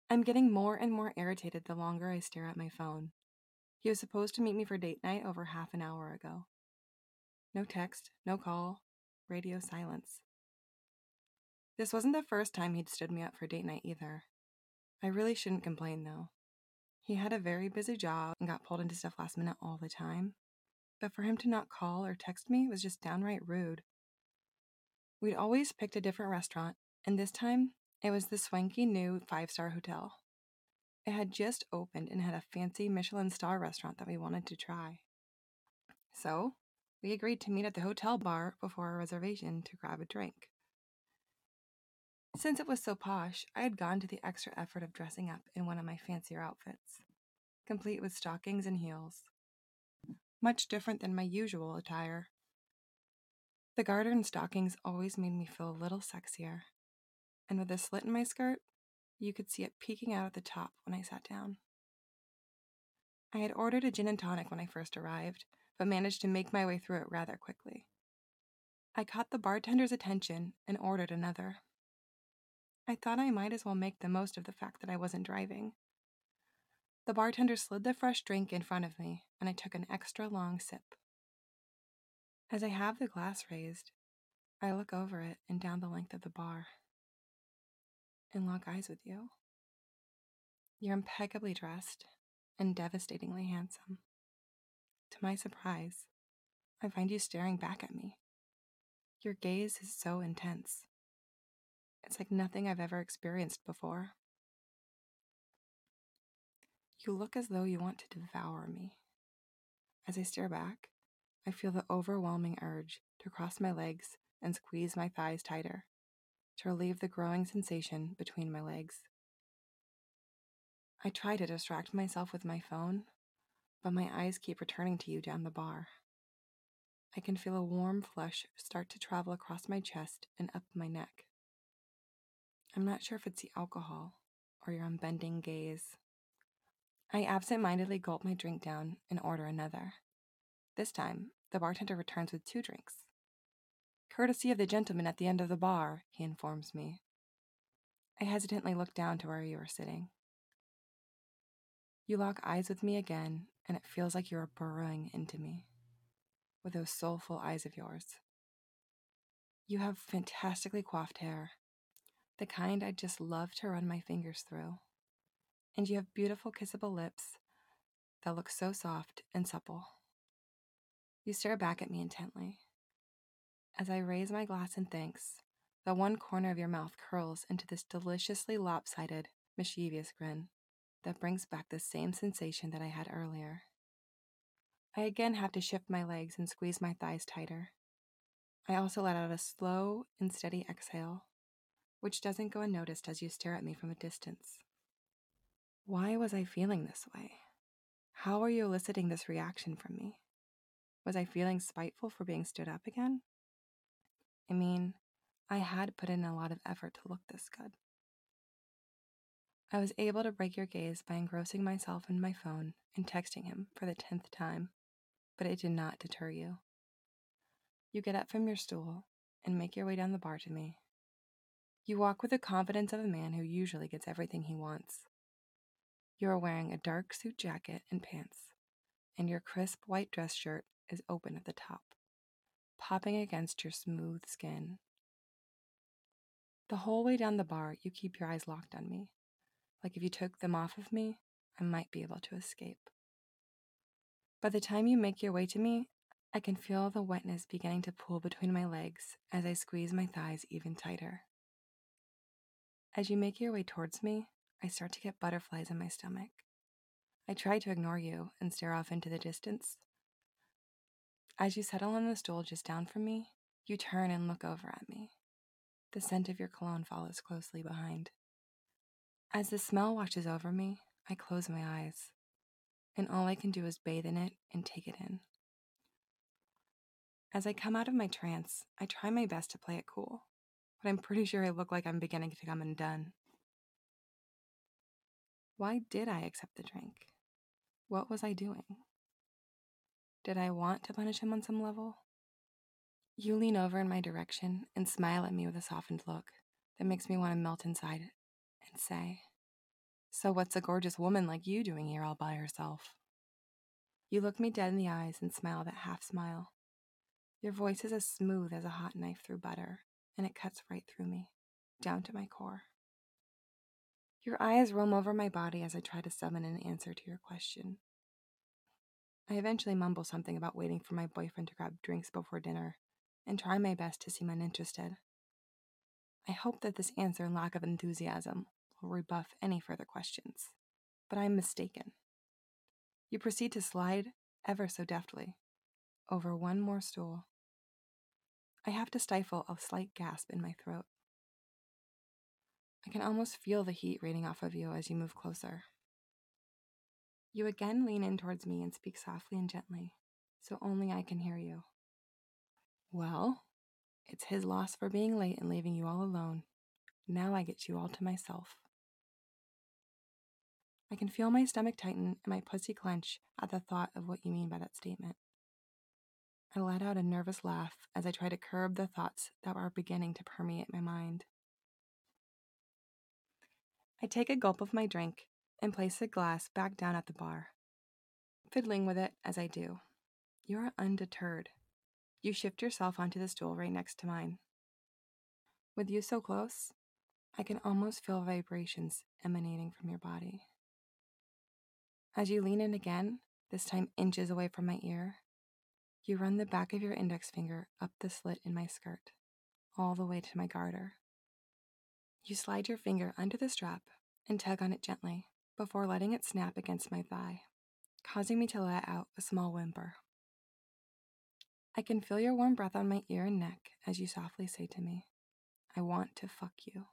I'm getting more and more irritated the longer I stare at my phone. He was supposed to meet me for date night over half an hour ago. No text, no call, radio silence. This wasn't the first time he'd stood me up for date night either. I really shouldn't complain though. He had a very busy job and got pulled into stuff last minute all the time. But for him to not call or text me was just downright rude. We'd always picked a different restaurant, and this time it was the swanky new 5-star hotel. It had just opened and had a fancy Michelin star restaurant that we wanted to try. So, we agreed to meet at the hotel bar before our reservation to grab a drink. Since it was so posh, I had gone to the extra effort of dressing up in one of my fancier outfits, complete with stockings and heels. Much different than my usual attire. The garter and stockings always made me feel a little sexier, and with a slit in my skirt, you could see it peeking out at the top when I sat down. I had ordered a gin and tonic when I first arrived, but managed to make my way through it rather quickly. I caught the bartender's attention and ordered another. I thought I might as well make the most of the fact that I wasn't driving. The bartender slid the fresh drink in front of me, and I took an extra long sip. As I have the glass raised, I look over it and down the length of the bar and lock eyes with you. You're impeccably dressed and devastatingly handsome. To my surprise, I find you staring back at me. Your gaze is so intense. It's like nothing I've ever experienced before. You look as though you want to devour me. As I stare back, I feel the overwhelming urge to cross my legs and squeeze my thighs tighter, to relieve the growing sensation between my legs. I try to distract myself with my phone, but my eyes keep returning to you down the bar. I can feel a warm flush start to travel across my chest and up my neck. I'm not sure if it's the alcohol or your unbending gaze. I absent-mindedly gulp my drink down and order another. This time, the bartender returns with 2 drinks. Courtesy of the gentleman at the end of the bar, he informs me. I hesitantly look down to where you are sitting. You lock eyes with me again, and it feels like you are burrowing into me with those soulful eyes of yours. You have fantastically coiffed hair, the kind I'd just love to run my fingers through. And you have beautiful kissable lips that look so soft and supple. You stare back at me intently. As I raise my glass in thanks, the one corner of your mouth curls into this deliciously lopsided, mischievous grin that brings back the same sensation that I had earlier. I again have to shift my legs and squeeze my thighs tighter. I also let out a slow and steady exhale, which doesn't go unnoticed as you stare at me from a distance. Why was I feeling this way? How are you eliciting this reaction from me? Was I feeling spiteful for being stood up again? I mean, I had put in a lot of effort to look this good. I was able to break your gaze by engrossing myself in my phone and texting him for the 10th time, but it did not deter you. You get up from your stool and make your way down the bar to me. You walk with the confidence of a man who usually gets everything he wants. You are wearing a dark suit jacket and pants, and your crisp white dress shirt is open at the top, popping against your smooth skin. The whole way down the bar, you keep your eyes locked on me. Like if you took them off of me, I might be able to escape. By the time you make your way to me, I can feel the wetness beginning to pool between my legs as I squeeze my thighs even tighter. As you make your way towards me, I start to get butterflies in my stomach. I try to ignore you and stare off into the distance. As you settle on the stool just down from me, you turn and look over at me. The scent of your cologne follows closely behind. As the smell washes over me, I close my eyes, and all I can do is bathe in it and take it in. As I come out of my trance, I try my best to play it cool, but I'm pretty sure I look like I'm beginning to come undone. Why did I accept the drink? What was I doing? Did I want to punish him on some level? You lean over in my direction and smile at me with a softened look that makes me want to melt inside and say, So what's a gorgeous woman like you doing here all by herself? You look me dead in the eyes and smile that half smile. Your voice is as smooth as a hot knife through butter, and it cuts right through me, down to my core. Your eyes roam over my body as I try to summon an answer to your question. I eventually mumble something about waiting for my boyfriend to grab drinks before dinner, and try my best to seem uninterested. I hope that this answer and lack of enthusiasm will rebuff any further questions, but I am mistaken. You proceed to slide, ever so deftly, over one more stool. I have to stifle a slight gasp in my throat. I can almost feel the heat radiating off of you as you move closer. You again lean in towards me and speak softly and gently, so only I can hear you. Well, it's his loss for being late and leaving you all alone. Now I get you all to myself. I can feel my stomach tighten and my pussy clench at the thought of what you mean by that statement. I let out a nervous laugh as I try to curb the thoughts that are beginning to permeate my mind. I take a gulp of my drink and place the glass back down at the bar, fiddling with it as I do. You are undeterred. You shift yourself onto the stool right next to mine. With you so close, I can almost feel vibrations emanating from your body. As you lean in again, this time inches away from my ear, you run the back of your index finger up the slit in my skirt, all the way to my garter. You slide your finger under the strap and tug on it gently before letting it snap against my thigh, causing me to let out a small whimper. I can feel your warm breath on my ear and neck as you softly say to me, "I want to fuck you."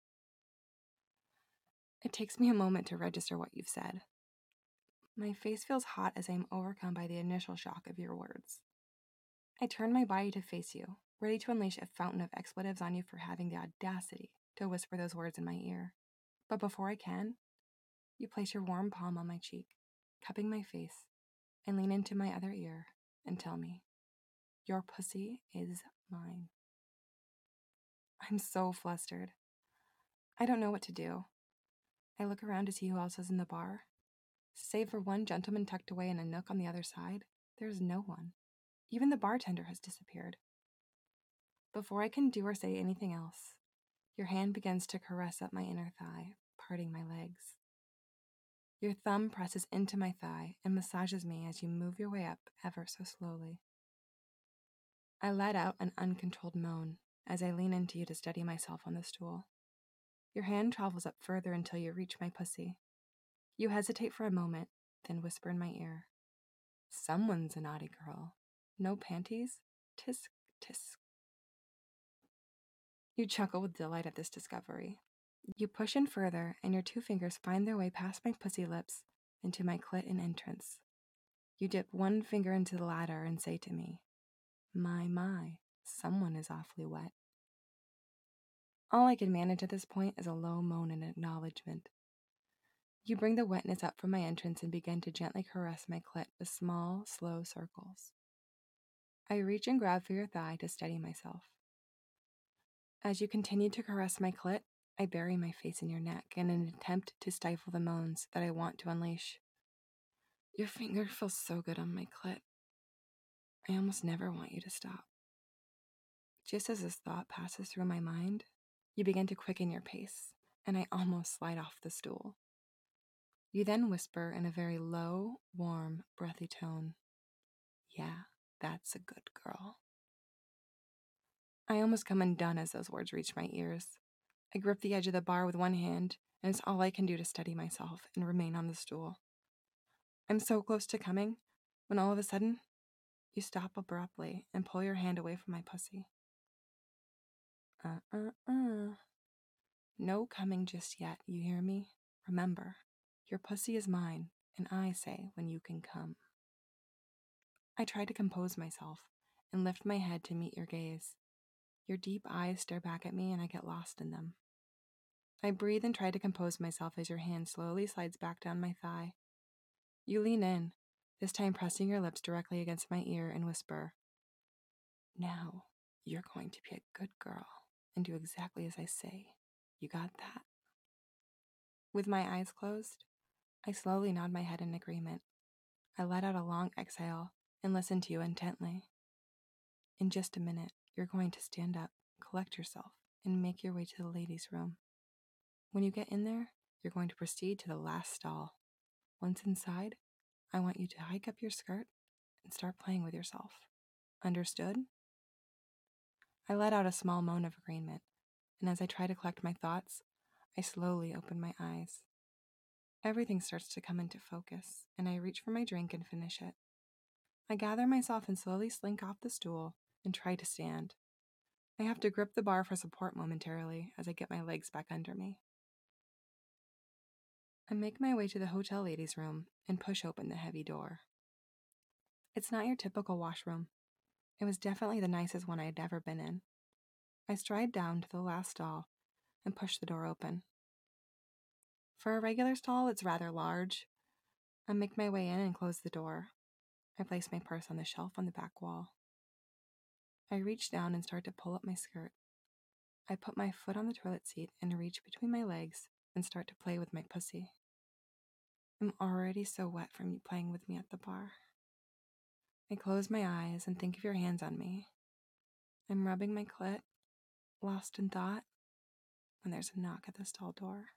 It takes me a moment to register what you've said. My face feels hot as I am overcome by the initial shock of your words. I turn my body to face you, ready to unleash a fountain of expletives on you for having the audacity to whisper those words in my ear. But before I can, you place your warm palm on my cheek, cupping my face, and lean into my other ear and tell me, "Your pussy is mine." I'm so flustered. I don't know what to do. I look around to see who else is in the bar. Save for one gentleman tucked away in a nook on the other side, there's no one. Even the bartender has disappeared. Before I can do or say anything else, your hand begins to caress up my inner thigh, parting my legs. Your thumb presses into my thigh and massages me as you move your way up ever so slowly. I let out an uncontrolled moan as I lean into you to steady myself on the stool. Your hand travels up further until you reach my pussy. You hesitate for a moment, then whisper in my ear, "Someone's a naughty girl. No panties? Tisk, tisk." You chuckle with delight at this discovery. You push in further, and your two fingers find their way past my pussy lips into my clit and entrance. You dip one finger into the latter and say to me, My, someone is awfully wet." All I can manage at this point is a low moan in acknowledgement. You bring the wetness up from my entrance and begin to gently caress my clit with small, slow circles. I reach and grab for your thigh to steady myself. As you continue to caress my clit, I bury my face in your neck in an attempt to stifle the moans that I want to unleash. Your finger feels so good on my clit. I almost never want you to stop. Just as this thought passes through my mind, you begin to quicken your pace, and I almost slide off the stool. You then whisper in a very low, warm, breathy tone, "Yeah, that's a good girl." I almost come undone as those words reach my ears. I grip the edge of the bar with one hand, and it's all I can do to steady myself and remain on the stool. I'm so close to coming, when all of a sudden, you stop abruptly and pull your hand away from my pussy. No coming just yet, you hear me? Remember, your pussy is mine, and I say when you can come. I try to compose myself and lift my head to meet your gaze. Your deep eyes stare back at me and I get lost in them. I breathe and try to compose myself as your hand slowly slides back down my thigh. You lean in, this time pressing your lips directly against my ear and whisper, "Now, you're going to be a good girl and do exactly as I say. You got that?" With my eyes closed, I slowly nod my head in agreement. I let out a long exhale and listen to you intently. In just a minute, you're going to stand up, collect yourself, and make your way to the ladies' room. When you get in there, you're going to proceed to the last stall. Once inside, I want you to hike up your skirt and start playing with yourself. Understood? I let out a small moan of agreement, and as I try to collect my thoughts, I slowly open my eyes. Everything starts to come into focus, and I reach for my drink and finish it. I gather myself and slowly slink off the stool and try to stand. I have to grip the bar for support momentarily as I get my legs back under me. I make my way to the hotel ladies' room and push open the heavy door. It's not your typical washroom. It was definitely the nicest one I had ever been in. I stride down to the last stall and push the door open. For a regular stall, it's rather large. I make my way in and close the door. I place my purse on the shelf on the back wall. I reach down and start to pull up my skirt. I put my foot on the toilet seat and reach between my legs and start to play with my pussy. I'm already so wet from you playing with me at the bar. I close my eyes and think of your hands on me. I'm rubbing my clit, lost in thought, when there's a knock at the stall door.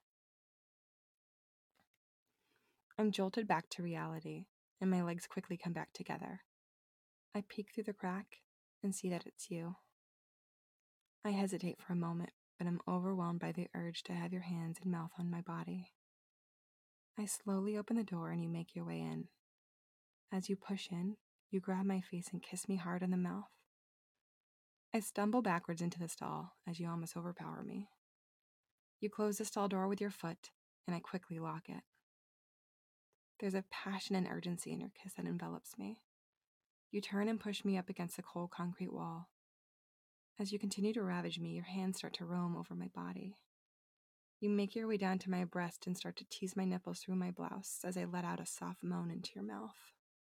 I'm jolted back to reality, and my legs quickly come back together. I peek through the crack and see that it's you. I hesitate for a moment, but I'm overwhelmed by the urge to have your hands and mouth on my body. I slowly open the door and you make your way in. As you push in, you grab my face and kiss me hard on the mouth. I stumble backwards into the stall as you almost overpower me. You close the stall door with your foot, and I quickly lock it. There's a passion and urgency in your kiss that envelops me. You turn and push me up against the cold concrete wall. As you continue to ravage me, your hands start to roam over my body. You make your way down to my breast and start to tease my nipples through my blouse as I let out a soft moan into your mouth.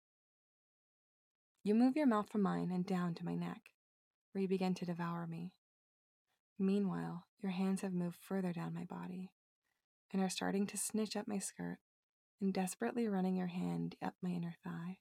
You move your mouth from mine and down to my neck, where you begin to devour me. Meanwhile, your hands have moved further down my body and are starting to snitch up my skirt and desperately running your hand up my inner thigh.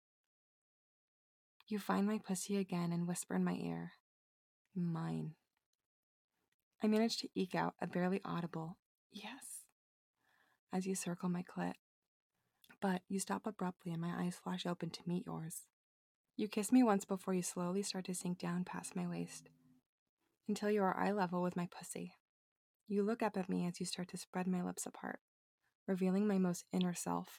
You find my pussy again and whisper in my ear, "Mine." I manage to eke out a barely audible "yes" as you circle my clit, but you stop abruptly and my eyes flash open to meet yours. You kiss me once before you slowly start to sink down past my waist until you are eye level with my pussy. You look up at me as you start to spread my lips apart, revealing my most inner self.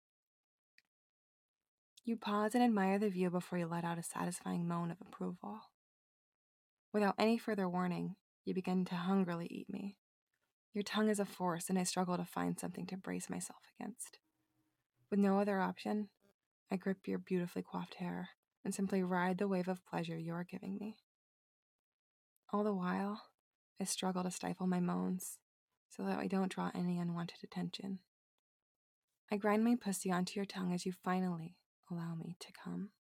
You pause and admire the view before you let out a satisfying moan of approval. Without any further warning, you begin to hungrily eat me. Your tongue is a force, and I struggle to find something to brace myself against. With no other option, I grip your beautifully coiffed hair and simply ride the wave of pleasure you are giving me. All the while, I struggle to stifle my moans so that I don't draw any unwanted attention. I grind my pussy onto your tongue as you finally allow me to come.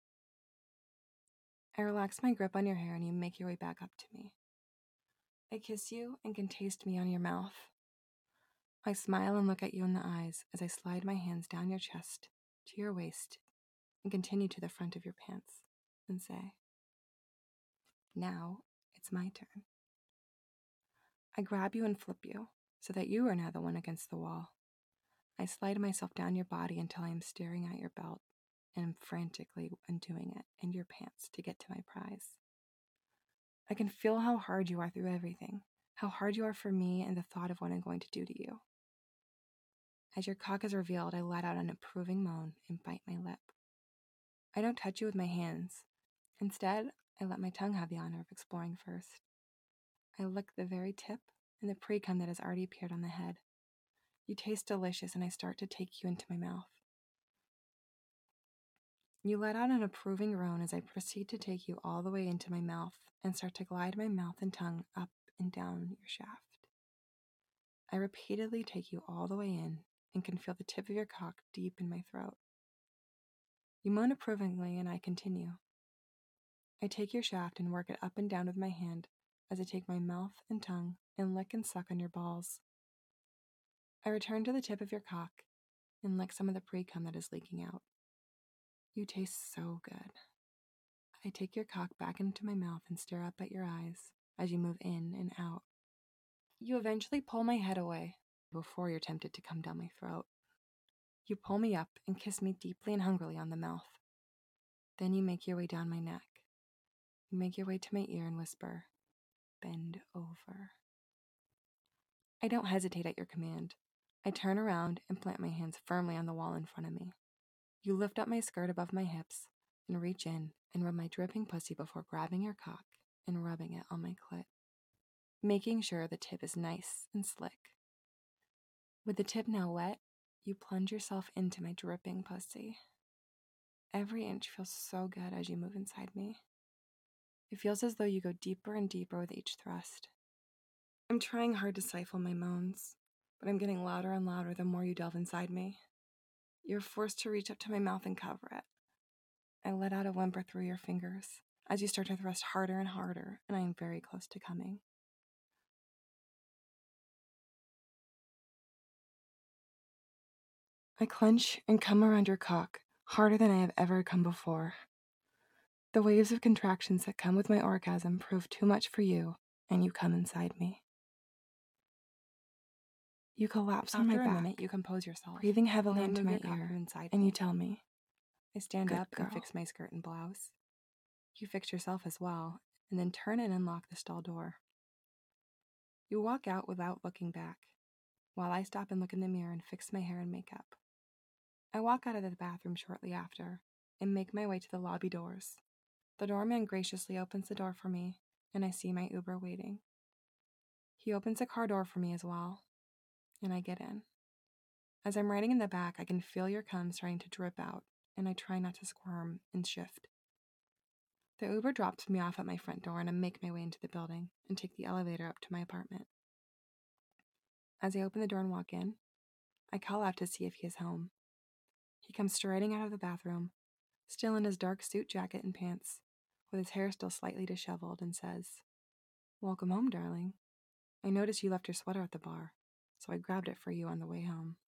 I relax my grip on your hair and you make your way back up to me. I kiss you and can taste me on your mouth. I smile and look at you in the eyes as I slide my hands down your chest to your waist and continue to the front of your pants and say, "Now it's my turn." I grab you and flip you so that you are now the one against the wall. I slide myself down your body until I am staring at your belt and am frantically undoing it and your pants to get to my prize. I can feel how hard you are through everything, how hard you are for me and the thought of what I'm going to do to you. As your cock is revealed, I let out an approving moan and bite my lip. I don't touch you with my hands. Instead, I let my tongue have the honor of exploring first. I lick the very tip and the pre-cum that has already appeared on the head. You taste delicious and I start to take you into my mouth. You let out an approving groan as I proceed to take you all the way into my mouth and start to glide my mouth and tongue up and down your shaft. I repeatedly take you all the way in and can feel the tip of your cock deep in my throat. You moan approvingly and I continue. I take your shaft and work it up and down with my hand as I take my mouth and tongue and lick and suck on your balls. I return to the tip of your cock and lick some of the pre-cum that is leaking out. You taste so good. I take your cock back into my mouth and stare up at your eyes as you move in and out. You eventually pull my head away before you're tempted to come down my throat. You pull me up and kiss me deeply and hungrily on the mouth. Then you make your way down my neck. You make your way to my ear and whisper, "Bend over." I don't hesitate at your command. I turn around and plant my hands firmly on the wall in front of me. You lift up my skirt above my hips and reach in and rub my dripping pussy before grabbing your cock and rubbing it on my clit, making sure the tip is nice and slick. With the tip now wet, you plunge yourself into my dripping pussy. Every inch feels so good as you move inside me. It feels as though you go deeper and deeper with each thrust. I'm trying hard to stifle my moans, but I'm getting louder and louder the more you delve inside me. You're forced to reach up to my mouth and cover it. I let out a whimper through your fingers as you start to thrust harder and harder, and I am very close to coming. I clench and come around your cock harder than I have ever come before. The waves of contractions that come with my orgasm prove too much for you, and you come inside me. You collapse on my back. After a minute, you compose yourself, breathing heavily into my ear, and you tell me. I stand up and fix my skirt and blouse. You fix yourself as well, and then turn and unlock the stall door. You walk out without looking back, while I stop and look in the mirror and fix my hair and makeup. I walk out of the bathroom shortly after and make my way to the lobby doors. The doorman graciously opens the door for me, and I see my Uber waiting. He opens the car door for me as well, and I get in. As I'm riding in the back, I can feel your cum starting to drip out, and I try not to squirm and shift. The Uber drops me off at my front door, and I make my way into the building and take the elevator up to my apartment. As I open the door and walk in, I call out to see if he is home. He comes striding out of the bathroom, still in his dark suit jacket and pants, with his hair still slightly disheveled, and says, "Welcome home, darling. I noticed you left your sweater at the bar, so I grabbed it for you on the way home."